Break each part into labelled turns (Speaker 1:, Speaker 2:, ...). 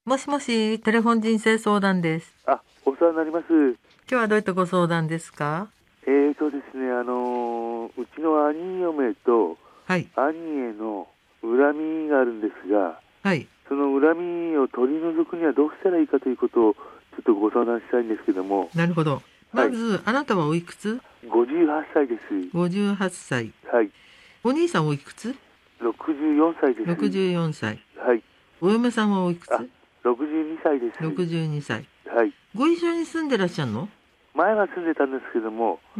Speaker 1: もしもし、テレフォン人生相談です。
Speaker 2: お世話になります。
Speaker 1: 今日はどういったご相談ですか？
Speaker 2: ですね、うちの兄嫁と
Speaker 1: はい。
Speaker 2: 兄への恨みがあるんですが、
Speaker 1: はい。
Speaker 2: その恨みを取り除くにはどうしたらいいかということをちょっとご相談したいんですけども。
Speaker 1: なるほど。
Speaker 2: はい。
Speaker 1: まず、あなたはおいくつ？
Speaker 2: 58歳です。
Speaker 1: 58 歳。
Speaker 2: はい。
Speaker 1: お兄さんおいくつ？
Speaker 2: 64歳です。
Speaker 1: 64 歳。
Speaker 2: はい。
Speaker 1: お嫁さんはおいくつ？
Speaker 2: 62歳です。
Speaker 1: 62 歳。
Speaker 2: はい。
Speaker 1: ご一緒に住んでらっしゃるの？
Speaker 2: 前は住んでたんですけども、
Speaker 1: うん。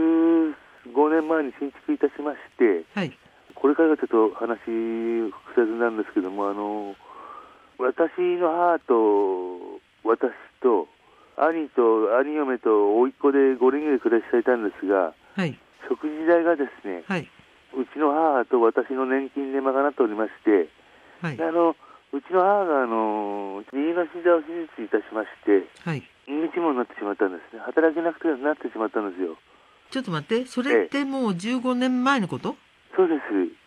Speaker 2: 15年前に新築いたしまして、
Speaker 1: はい。
Speaker 2: これからがちょっと話複雑なんですけども、私の母と私と兄嫁と甥っ子で5人で暮らしていたんですが、
Speaker 1: はい。
Speaker 2: 食事代がですね、
Speaker 1: はい。
Speaker 2: うちの母と私の年金で賄っておりまして、
Speaker 1: はい。
Speaker 2: でうちの母が右の膝を手術いたしまして、
Speaker 1: はい。
Speaker 2: 無一文になってしまったんですね。働けなくてなってしまったんですよ。
Speaker 1: ちょっと待って。それっ
Speaker 2: ええ、
Speaker 1: てもう15年前のこと？
Speaker 2: そうです。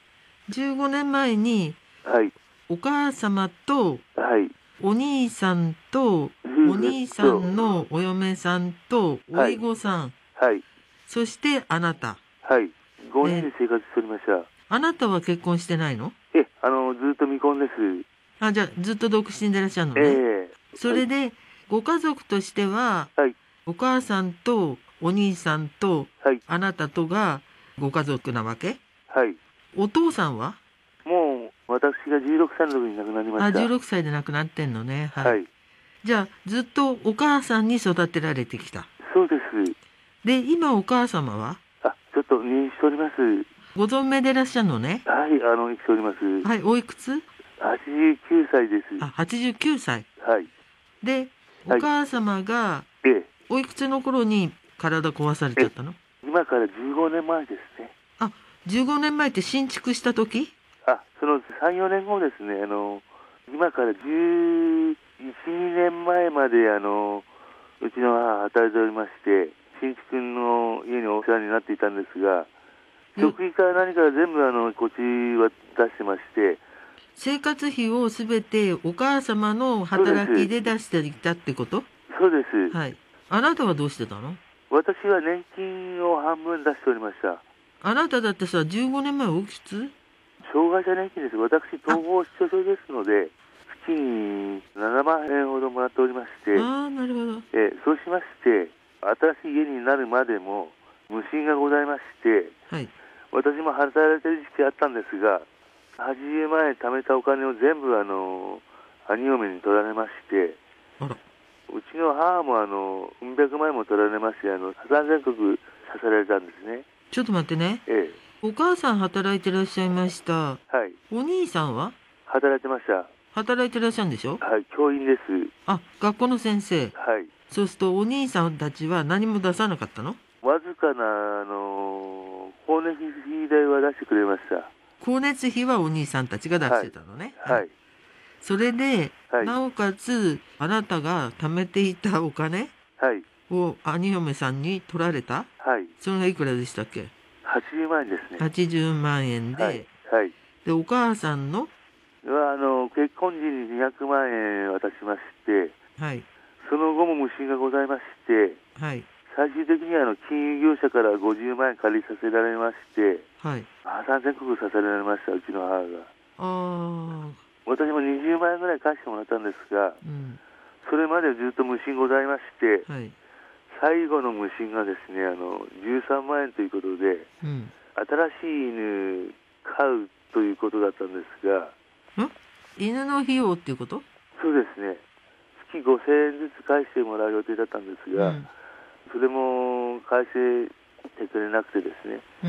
Speaker 1: 15 年前に、
Speaker 2: はい、
Speaker 1: お母様と
Speaker 2: はい、
Speaker 1: お兄さんとお
Speaker 2: 夫婦
Speaker 1: 兄さ
Speaker 2: と、
Speaker 1: んのお嫁さんとおい
Speaker 2: はい、
Speaker 1: ごさん、
Speaker 2: はい、
Speaker 1: そしてあなた。
Speaker 2: はい、5人
Speaker 1: え、
Speaker 2: で生活しておりました。
Speaker 1: あなたは結婚してないの？
Speaker 2: ずっと未婚です。
Speaker 1: じゃあずっと独身でいらっしゃるの
Speaker 2: え
Speaker 1: ね。
Speaker 2: え、はい、
Speaker 1: それで、ご家族としては、
Speaker 2: はい、
Speaker 1: お母さんとお兄さんと
Speaker 2: はい、
Speaker 1: あなたとがご家族なわけ？
Speaker 2: はい。
Speaker 1: お父さんは？
Speaker 2: もう、私が16歳の時に亡くなりました。
Speaker 1: 16歳で亡くなってんのね。はい。
Speaker 2: はい、
Speaker 1: じゃあ、ずっとお母さんに育てられてきた。
Speaker 2: そうです。
Speaker 1: で、今お母様は
Speaker 2: ちょっと入院しております。
Speaker 1: ご存命でいらっしゃるのね。
Speaker 2: はい、生きております。
Speaker 1: はい、おいくつ？
Speaker 2: 89歳です。
Speaker 1: 89歳。
Speaker 2: はい、
Speaker 1: で、お
Speaker 2: はい、
Speaker 1: 母様が
Speaker 2: ええ、
Speaker 1: おいくつの頃に体壊されちゃ
Speaker 2: え、
Speaker 1: ったの？
Speaker 2: 今から15年前ですね。
Speaker 1: あ、15年前って新築した時？
Speaker 2: その3、4年後ですね。今から11、2年前まで、うちの母働いておりまして、新築の家にお世話になっていたんですが、
Speaker 1: よ、
Speaker 2: 食費から何から全部こっちは出してまして、
Speaker 1: 生活費をすべてお母様の
Speaker 2: そうで
Speaker 1: 働きで
Speaker 2: す。
Speaker 1: 出していたってこと？
Speaker 2: そうです。
Speaker 1: はい。あなたはどうしてたの？
Speaker 2: 私は年金を半分出しておりました。
Speaker 1: あなただってさ、15年前おいくつ？
Speaker 2: 障害者年金です。私、
Speaker 1: あ、
Speaker 2: 統合失調症ですので、月に7万円ほどもらっておりまして、
Speaker 1: なるほど。
Speaker 2: そうしまして、新しい家になるまでも無心がございまして、
Speaker 1: はい。
Speaker 2: 私も働いてる時期あったんですが、80万円貯めたお金を全部兄嫁に取られまして、
Speaker 1: あら。
Speaker 2: うちの母もうん百万円も取られまして、破産全国させられたんですね。
Speaker 1: ちょっと待ってね。
Speaker 2: ええ、
Speaker 1: お母さん働いてらっしゃいました。
Speaker 2: はい。
Speaker 1: お兄さんは
Speaker 2: 働いてました。
Speaker 1: 働いてらっしゃるんでしょ？
Speaker 2: はい、教員です。
Speaker 1: 学校の先生。
Speaker 2: はい。
Speaker 1: そうするとお兄さんたちは何も出さなかったの？
Speaker 2: わずかな、光熱費代は出してくれました。
Speaker 1: 光熱費はお兄さんたちが出し
Speaker 2: はい。
Speaker 1: てたのね。はい。
Speaker 2: はい。
Speaker 1: それで、
Speaker 2: はい。
Speaker 1: なおかつ、あなたが貯めていたお金
Speaker 2: はい。
Speaker 1: を兄嫁さんに取られた？
Speaker 2: はい。
Speaker 1: それがいくらでしたっけ？
Speaker 2: 80万円ですね。
Speaker 1: 80 万円
Speaker 2: はい。
Speaker 1: で、
Speaker 2: はい。
Speaker 1: で、お母さんの、
Speaker 2: 結婚時に200万円渡しまして、
Speaker 1: はい、
Speaker 2: その後も無心がございまして、
Speaker 1: はい、
Speaker 2: 最終的には金融業者から50万円借りさせられまして、
Speaker 1: はい。
Speaker 2: 破産全国させられました、うちの母が。
Speaker 1: あ
Speaker 2: 私も20万円ぐらい返してもらったんですが、
Speaker 1: うん、
Speaker 2: それまでずっと無心ございまして、
Speaker 1: はい、
Speaker 2: 最後の無心がですね、13万円ということで、
Speaker 1: うん。
Speaker 2: 新しい犬飼うということだったんですが、
Speaker 1: 犬の費用っていうこと？
Speaker 2: そうですね、月5000円ずつ返してもらう予定だったんですが、
Speaker 1: うん、
Speaker 2: それも返してくれなくてですね、
Speaker 1: うん、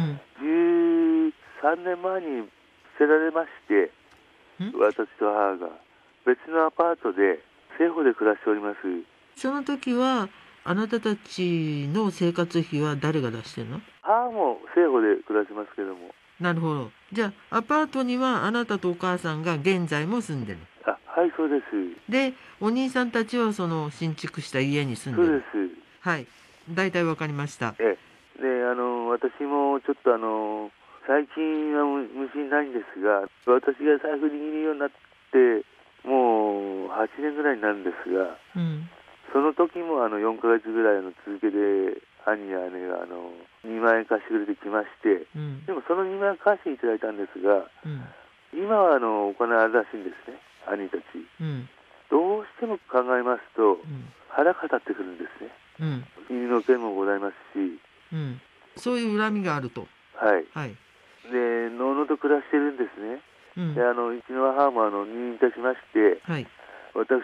Speaker 2: 13年前に捨てられまして、
Speaker 1: うん。
Speaker 2: 私と母が別のアパートで生保で暮らしております。
Speaker 1: その時は、あなたたちの生活費は誰が出してるの？
Speaker 2: 母も生保で暮らしますけども。
Speaker 1: なるほど。じゃあ、アパートにはあなたとお母さんが現在も住んでる。
Speaker 2: はい、そうです。
Speaker 1: で、お兄さんたちはその新築した家に住んでる。
Speaker 2: そうです。
Speaker 1: はい。大体わかりました。
Speaker 2: で、私もちょっと最近は無心ないんですが、私が財布握るようになって、もう 8年ぐらいになるんですが、
Speaker 1: うん。
Speaker 2: その時も4ヶ月ぐらいの続けで兄や姉が2万円貸してくれてきまして、
Speaker 1: うん。
Speaker 2: でもその2万円貸していただいたんですが、
Speaker 1: うん。
Speaker 2: 今はお金あるらしいんですね、兄たち。
Speaker 1: うん。
Speaker 2: どうしても考えますと、
Speaker 1: うん。
Speaker 2: 腹が立ってくるんですね。
Speaker 1: うん。
Speaker 2: 犬の件もございますし、
Speaker 1: うん。そういう恨みがあると。
Speaker 2: はい。
Speaker 1: はい。
Speaker 2: で、のうのうと暮らしてるんですね。で、
Speaker 1: うん。
Speaker 2: うちの母も入院いたしまして、
Speaker 1: はい。
Speaker 2: 私、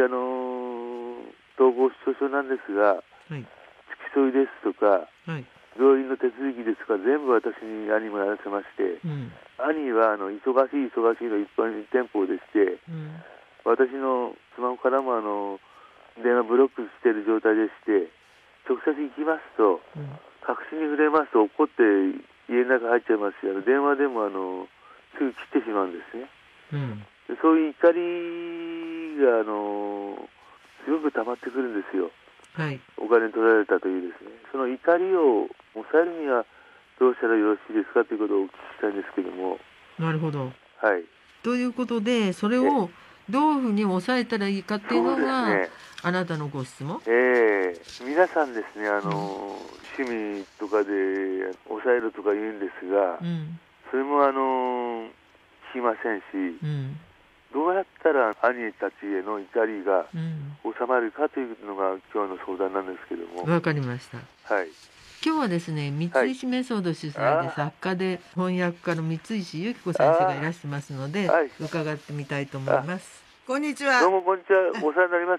Speaker 2: 統合失調症なんですが、
Speaker 1: はい。
Speaker 2: 付き添いですとか、
Speaker 1: はい。
Speaker 2: 病院の手続きですとか、全部私に兄もやらせまして、
Speaker 1: うん。
Speaker 2: 兄は忙しいの一般店舗でして、
Speaker 1: うん。
Speaker 2: 私のスマホからも電話ブロックしている状態でして、直接行きますと、
Speaker 1: うん。
Speaker 2: 確信に触れますと怒って家の中入っちゃいますし、電話でもすぐ切ってしまうんですね。
Speaker 1: うん。
Speaker 2: でそういう怒りがすごく溜まってくるんですよ。
Speaker 1: はい。
Speaker 2: お金取られたというですね。その怒りを抑えるにはどうしたらよろしいですかということをお聞きしたいんですけども。
Speaker 1: なるほど。
Speaker 2: はい。
Speaker 1: ということで、それをどういうふうに抑えたらいいかっていうのが、
Speaker 2: そうですね。
Speaker 1: あなたのご質問。
Speaker 2: 皆さんですね、趣味とかで抑えるとか言うんですが、
Speaker 1: うん。
Speaker 2: それも聞きませんし、
Speaker 1: うん。
Speaker 2: どうやったら兄たちへの怒りが
Speaker 1: うん。
Speaker 2: 収まるかというのが今日の相談なんですけども。
Speaker 1: わかりました。
Speaker 2: はい。
Speaker 1: 今日はですね、三石メソッド主催で作家で翻訳家の三石由紀子先生がいらしてますので、
Speaker 2: はい。
Speaker 1: 伺ってみたいと思います。
Speaker 3: こんにちは。
Speaker 2: どうもこんにちは。お世話になります。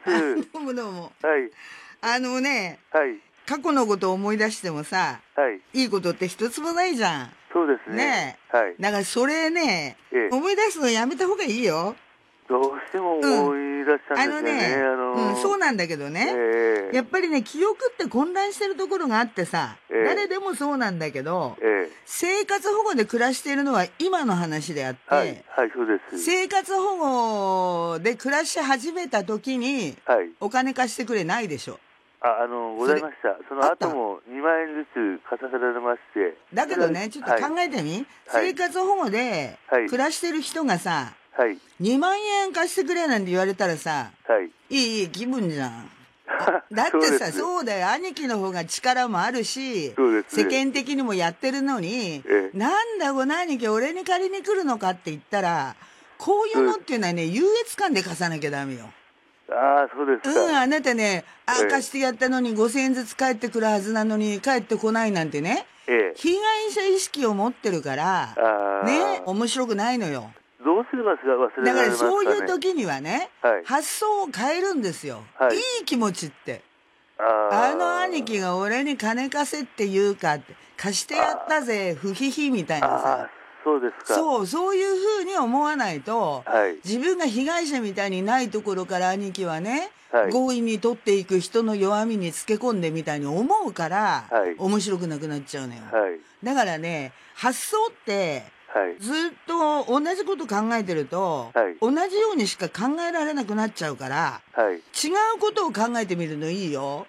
Speaker 3: どうもどうも。
Speaker 2: はい。
Speaker 3: あのね、
Speaker 2: はい。
Speaker 3: 過去のことを思い出してもさ、
Speaker 2: はい。
Speaker 3: いいことって一つもないじゃん。
Speaker 2: そうですね。
Speaker 3: ね
Speaker 2: え。はい。
Speaker 3: だからそれね、思い出すのやめた方がいいよ。
Speaker 2: どうしても思い出したんですよね。
Speaker 3: そうなんだけどね。やっぱりね、記憶って混乱してるところがあってさ、誰でもそうなんだけど、生活保護で暮らしているのは今の話であって、
Speaker 2: はい、はい、そうです。
Speaker 3: 生活保護で暮らし始めた時に、お金貸してくれないでしょ。
Speaker 2: ございました。その後も2万円ずつ貸させられまして。
Speaker 3: だけどね、ちょっと考えてみ。生活保護で暮らしてる人がさ、2万円貸してくれなんて言われたらさ、いい気分じゃん。だってさ、そうだよ、兄貴の方が力もあるし、世間的にもやってるのに、なんだこの兄貴俺に借りに来るのかって言ったら、こういうのっていうのはね、優越感で貸さなきゃダメよ。
Speaker 2: ああ、そうですか。
Speaker 3: あなたね、貸してやったのに5000円ずつ返ってくるはずなのに返ってこないなんてね、被害者意識を持ってるから、ね、面白くないのよ。
Speaker 2: どうすれば忘れられますかね。
Speaker 3: だからそういう時にはね、発想を変えるんですよ。いい気持ちって。兄貴が俺に金貸せって言うかって、貸してやったぜ、ふひひみたいなさ。
Speaker 2: そうですか。
Speaker 3: そういうふうに思わないと、自分が被害者みたいにないところから兄貴はね、強引に取っていく人の弱みにつけ込んでみたいに思うから、面白くなくなっちゃうのよ。だからね、発想って、ずっと同じこと考えてると、同じようにしか考えられなくなっちゃうから、違うことを考えてみるのいいよ。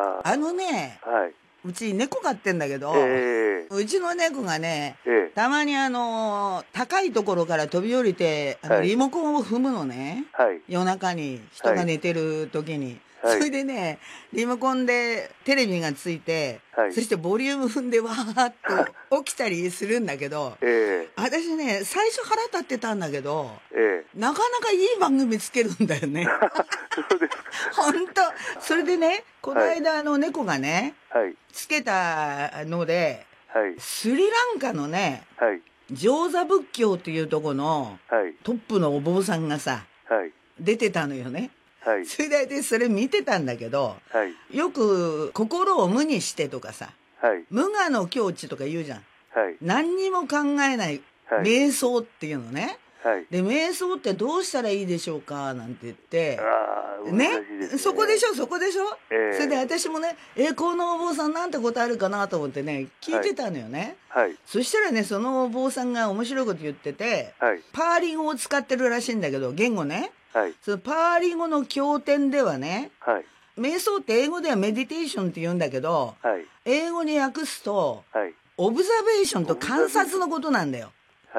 Speaker 3: うち猫飼ってんだけど、うちの猫がね、たまに高いところから飛び降りて、リモコンを踏むのね。夜中に人が寝てる時に。それでね、リモコンでテレビがついて、そしてボリューム踏んでわーっと起きたりするんだけど、私ね、最初腹立ってたんだけど、なかなかいい番組つけるんだよね。
Speaker 2: そうですか。
Speaker 3: 本当。それでね、この間猫がね、つけたので、スリランカのね、上座仏教っていうとこのトップのお坊さんがさ、出てたのよね。それでそれ見てたんだけど、よく心を無にしてとかさ、無我の境地とか言うじゃん。何にも考えない、瞑想っていうのね。で、瞑想ってどうしたらいいでしょうかなんて言って、ね、そこでしょ。それで私もね、このお坊さんなんて答えるかなと思ってね、聞いてたのよね。そしたらね、そのお坊さんが面白いこと言ってて、パーリン語を使ってるらしいんだけど、言語ね。そのパーリン語の経典ではね、瞑想って英語ではメディテーションって言うんだけど、英語に訳すと、オブザベーションと観察のことなんだよ。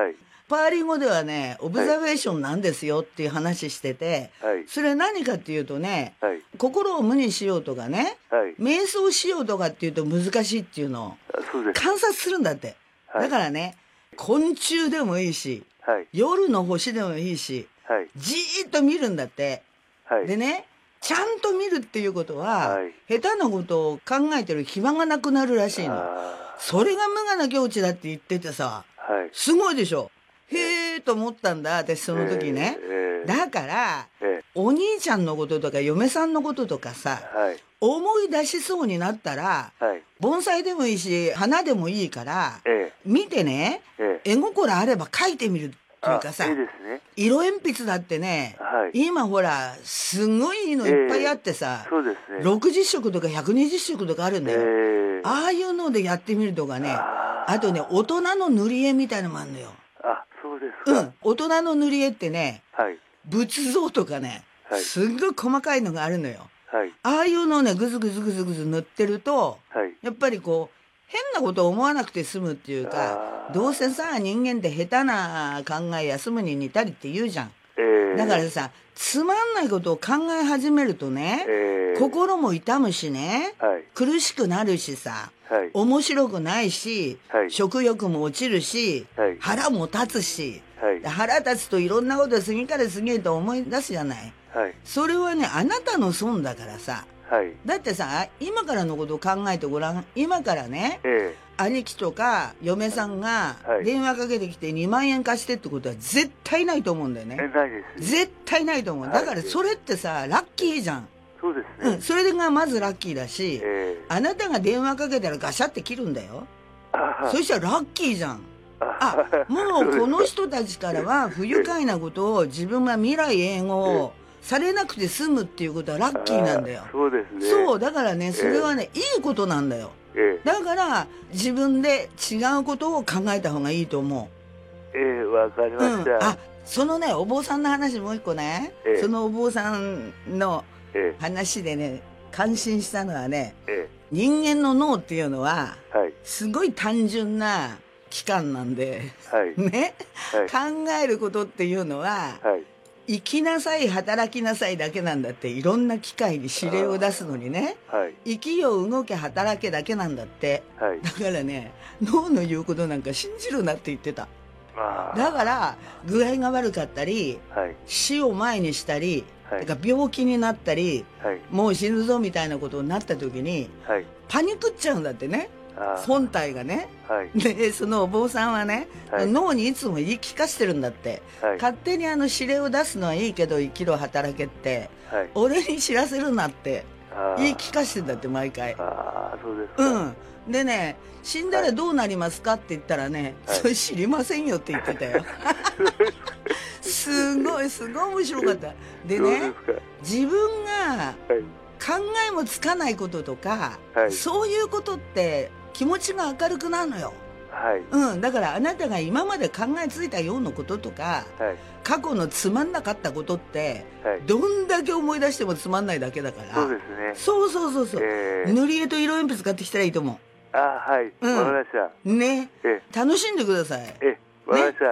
Speaker 3: パーリン語ではね、オブザベーションなんですよっていう話してて、はい、それ何かっていうとね、はい、心を無にしようとかね、はい、瞑想しようとかっていうと難しいっていうのを観察するんだって。はい、だからね、昆虫でもいいし、はい、夜の星でもいいし、はい、じーっと見るんだって。はい、でね、ちゃんと見るっていうことは、はい、下手なことを考えてる暇がなくなるらしいの。それが無我な境地だって言っててさ、はい、すごいでしょ。へーと思ったんだ、私その時ね。だから、お兄ちゃんのこととか嫁さんのこととかさ、はい、思い出しそうになったら、はい、盆栽でもいいし花でもいいから、見てね、絵心あれば描いてみるっていうかさ、いいですね、色鉛筆だってね、はい、今ほらすごいのいっぱいあってさ、そうですね、60色とか120色とかあるんだよ、ああいうのでやってみるとかね、あとね、大人の塗り絵みたいのもあるのよ。
Speaker 2: あ、そうですか。
Speaker 3: 大人の塗り絵ってね、はい、仏像とかね、はい、すっごい細かいのがあるのよ。はい、ああいうのをね、ぐずぐずぐずぐず塗ってると、はい、やっぱりこう変なことを思わなくて済むっていうか、どうせさ、人間って下手な考え休むに似たりって言うじゃん。だからさ、つまんないことを考え始めるとね、心も痛むしね、はい、苦しくなるしさ、はい、面白くないし、はい、食欲も落ちるし、はい、腹も立つし、はい、腹立つといろんなこと次から次へと思い出すじゃない、はい、それはね、あなたの損だからさ、はい、だってさ、今からのことを考えてごらん。今からね、兄貴とか嫁さんが電話かけてきて2万円貸してってことは絶対ないと思うんだよね。
Speaker 2: ないです。
Speaker 3: 絶対ないと思う。だからそれってさ、ラッキーじゃん。
Speaker 2: そうですね。
Speaker 3: それがまずラッキーだし、あなたが電話かけたらガシャって切るんだよ。そしたらラッキーじゃん。もうこの人たちからは不愉快なことを自分が未来永劫されなくて済むっていうことはラッキーなんだよ。
Speaker 2: そうですね。
Speaker 3: そう、だからね、それはね、いいことなんだよ。だから自分で違うことを考えた方がいいと思
Speaker 2: う。わかりました。
Speaker 3: そのね、お坊さんの話もう一個ね、そのお坊さんの話でね、感心したのはね、人間の脳っていうのは、すごい単純な器官なんで、ね、考えることっていうのは、生きなさい働きなさいだけなんだって。いろんな機会に指令を出すのにね、生きよ動け働けだけなんだって、だからね、脳の言うことなんか信じるなって言ってた。だから具合が悪かったり、死を前にしたり、病気になったり、もう死ぬぞみたいなことになった時に、パニクっちゃうんだってね、本体がね、でそのお坊さんはね、脳にいつも言い聞かせてるんだって、勝手に指令を出すのはいいけど生きろ働けって、俺に知らせるなって言い聞かせてんだって毎回。
Speaker 2: そうですか。
Speaker 3: でね、死んだらどうなりますかって言ったらね、それ知りませんよって言ってたよ。すごい面白かった。でね、自分が考えもつかないこととか、そういうことって気持ちが明るくなるのよ。だからあなたが今まで考えついたようなこととか、過去のつまんなかったことって、どんだけ思い出してもつまんないだけだから。そうですね。塗り絵と色鉛筆買ってきたらいいと思う。
Speaker 2: はい、わかりました。
Speaker 3: ね、楽しんでください。
Speaker 2: わかりました。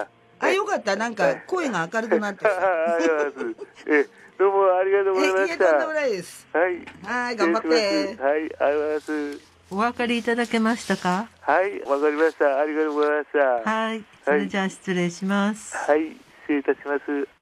Speaker 3: よかった。なんか声が明るくなってさ。
Speaker 2: どうもありがとうございました。
Speaker 3: とんでもないです。はい、頑張って。
Speaker 2: はい、ありがとうございます。
Speaker 1: お分かりいただけましたか？
Speaker 2: はい、わかりました。ありがとうございました。
Speaker 1: はい、それじゃあ失礼します。
Speaker 2: はい、失礼いたします。